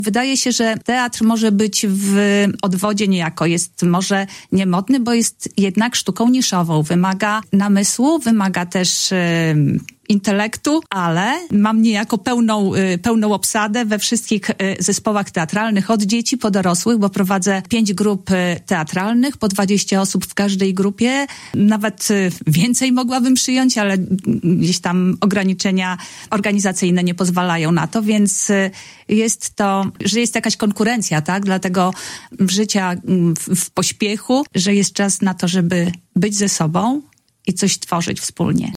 Wydaje się, że teatr może być w odwodzie niejako. Jest może niemodny, bo jest jednak sztuką niszową. Wymaga namysłu, wymaga też intelektu, ale mam niejako pełną obsadę we wszystkich zespołach teatralnych, od dzieci po dorosłych, bo prowadzę 5 grup teatralnych, po 20 osób w każdej grupie. Nawet więcej mogłabym przyjąć, ale gdzieś tam ograniczenia organizacyjne nie pozwalają na to, więc jest to, że jest jakaś konkurencja, tak? Dlatego życia w pośpiechu, że jest czas na to, żeby być ze sobą i coś tworzyć wspólnie.